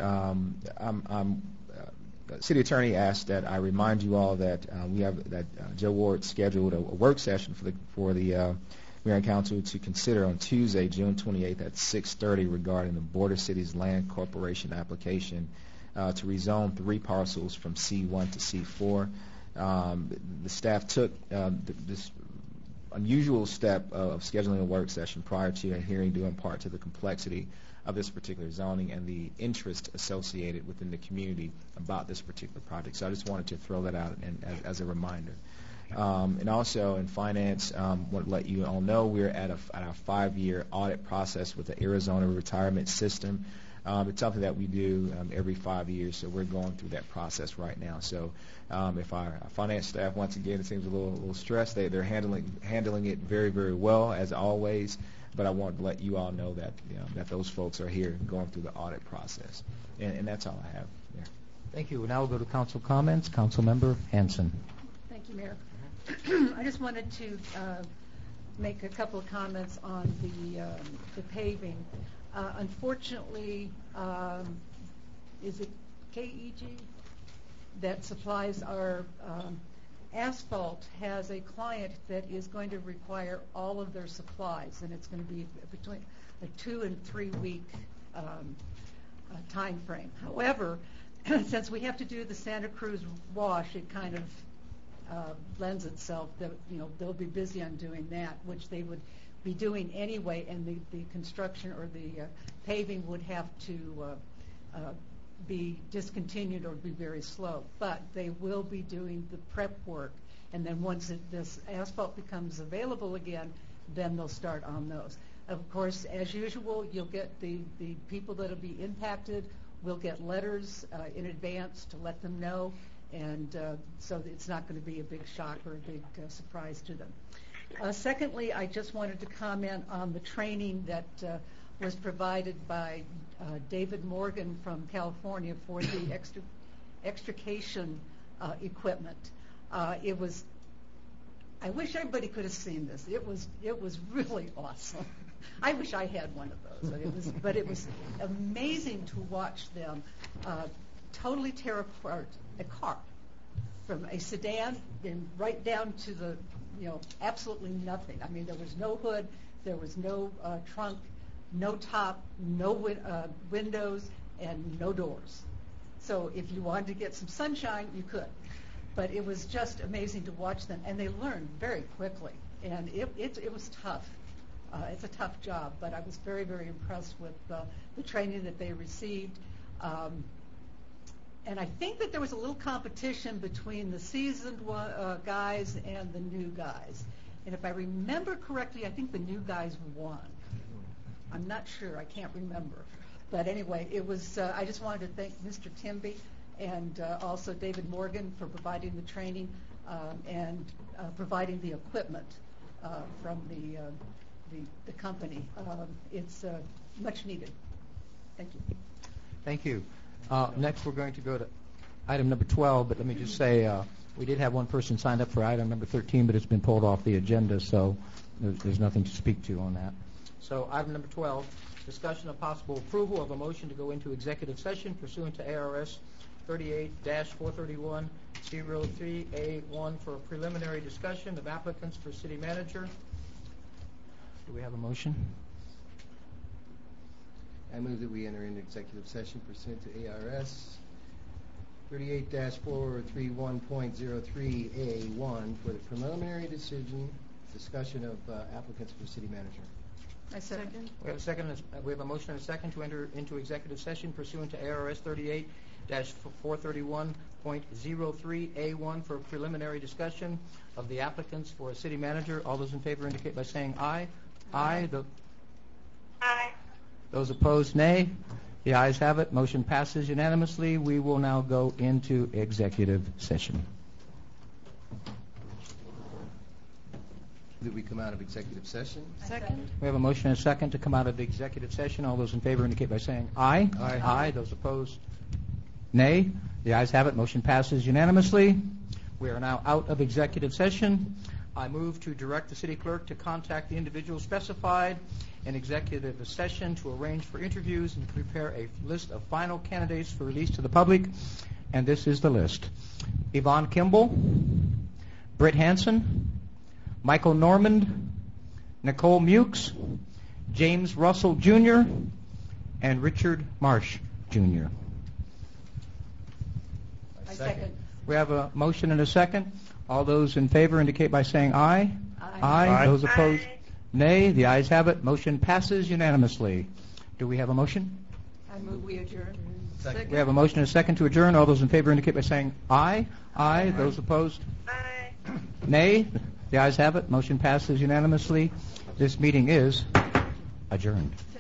City Attorney asked that I remind you all that Joe Ward scheduled a work session for the Mayor and Council to consider on Tuesday, June 28th at 6:30 regarding the Border Cities Land Corporation application to rezone 3 parcels from C1 to C4. The staff took this unusual step of scheduling a work session prior to a hearing due in part to the complexity of this particular zoning and the interest associated within the community about this particular project. So I just wanted to throw that out as a reminder. And also in finance, I want to let you all know we're at our 5-year audit process with the Arizona Retirement System. It's something that we do every 5 years, so we're going through that process right now. So if our finance staff, once again, it seems a little stressed, they're handling it very, very well, as always. But I want to let you all know that that those folks are here going through the audit process. And that's all I have. Yeah.
Thank you. Now we'll go to council comments. Councilmember Hanson.
Thank you, Mayor. I just wanted to make a couple of comments on the paving. Unfortunately, is it KEG that supplies our asphalt has a client that is going to require all of their supplies, and it's going to be between a 2 and 3 week time frame. However, since we have to do the Santa Cruz wash, it kind of lends itself that they'll be busy on doing that, which they would be doing anyway, and the construction or the paving would have to be discontinued or be very slow. But they will be doing the prep work, and then once this asphalt becomes available again, then they'll start on those. Of course, as usual, you'll get the people that will be impacted will get letters in advance to let them know, and so it's not going to be a big shock or a big surprise to them. Secondly, I just wanted to comment on the training that was provided by David Morgan from California for the extrication equipment. It was, I wish everybody could have seen this. It was really awesome. I wish I had one of those. But it was amazing to watch them totally tear apart a car from a sedan and right down to the absolutely nothing. I mean, there was no hood, there was no trunk, no top, no windows, and no doors. So if you wanted to get some sunshine, you could. But it was just amazing to watch them, and they learned very quickly. And it was tough. It's a tough job, but I was very, very impressed with the training that they received. And I think that there was a little competition between the seasoned guys and the new guys. And if I remember correctly, I think the new guys won. I'm not sure. I can't remember. But anyway, it was. I just wanted to thank Mr. Timby and also David Morgan for providing the training and providing the equipment from the company. It's much needed. Thank you.
Thank you. Next, we're going to go to item number 12, but let me just say we did have one person signed up for item number 13, but it's been pulled off the agenda, so there's nothing to speak to on that. So item number 12, discussion of possible approval of a motion to go into executive session pursuant to ARS 38-431-03A1 for a preliminary discussion of applicants for city manager. Do we have a motion?
I move that we enter into executive session pursuant to ARS 38-431.03A1 for the preliminary discussion of applicants for city manager.
I second.
We have a second. We have a motion and a second to enter into executive session pursuant to ARS 38-431.03A1 for a preliminary discussion of the applicants for a city manager. All those in favor indicate by saying aye. Aye.
Aye.
Those opposed, nay. The ayes have it. Motion passes unanimously. We will now go into executive session.
That we come out of executive session.
Second.
We have a motion and a second to come out of the executive session. All those in favor indicate by saying aye.
Aye.
Aye. Those opposed, nay. The ayes have it. Motion passes unanimously. We are now out of executive session. I move to direct the city clerk to contact the individual specified in executive session to arrange for interviews and prepare a list of final candidates for release to the public. And this is the list: Yvonne Kimball, Britt Hansen, Michael Normand, Nicole Mukes, James Russell Jr., and Richard Marsh Jr.
I second.
We have a motion and a second. All those in favor indicate by saying aye.
Aye.
Aye. Those opposed, nay. The ayes have it. Motion passes unanimously. Do we have a motion?
I move we adjourn.
Second.
We have a motion and a second to adjourn. All those in favor indicate by saying aye. Aye. Those opposed,
Aye.
nay. The ayes have it. Motion passes unanimously. This meeting is adjourned.